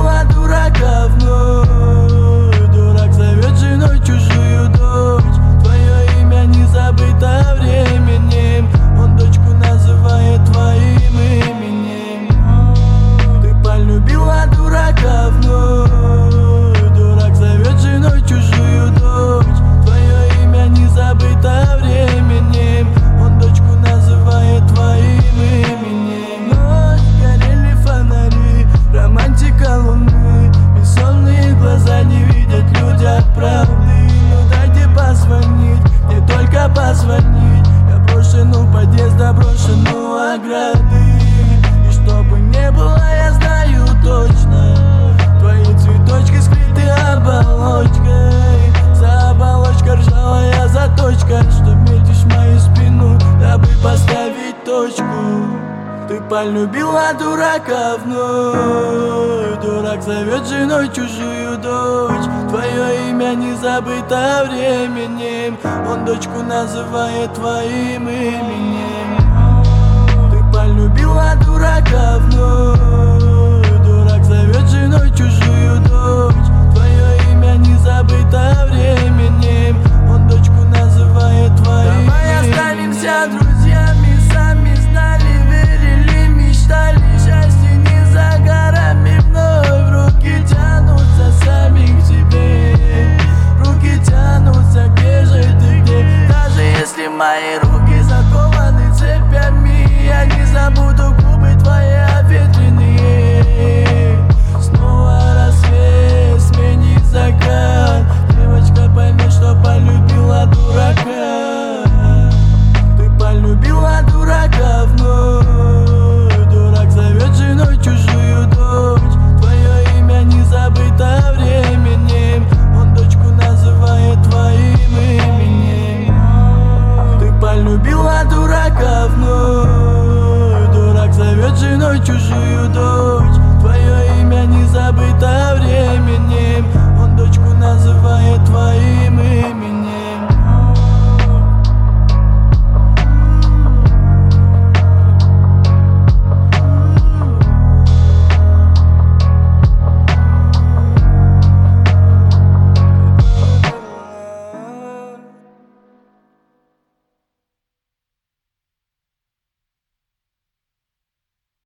полюбила дурака вновь. Дурак зовет женой чужую дочь. Твое имя не забыто временем. Он дочку называет твоим именем. Ты полюбила дурака вновь. Дурак зовет женой чужую дочь. Твое имя не забыто временем. Он дочку называет твоим именем. Ночь, горели фонари, романтика луны. Бессонные глаза не видят люди от правды. Ну дайте позвонить, не только позвонить. Я брошен у подъезда, брошен у ограды. И чтобы не было, я знаю точно, твои цветочки скрыты оболочкой. За оболочкой ржавая заточка, что метишь мою спину, дабы поставить точку. Ты полюбила дурака вновь. Дурак зовет женой чужую дочь. Твое имя не забыто временем. Он дочку называет твоим именем. Ты полюбила дурака вновь. Дурак зовет женой чужую дочь. Твое имя не забыто временем. Он дочку называет твоим. Давай останемся друзьями, сами знали, верили, мечтали. Счастье не за горами, вновь руки тянутся сами к тебе. Руки тянутся, где же ты, где? Даже если мои руки закованы цепями, я не забуду губы твои обветренные. Снова рассвет, сменит закат. Девочка поймет, что полюбила дурака. Ты полюбила дурака вновь. Дурак зовет женой чужую дочь. Твое имя не забыто временем. Он дочку называет твоим именем. Ты полюбила дурака вновь. Дурак зовет женой чужую дочь.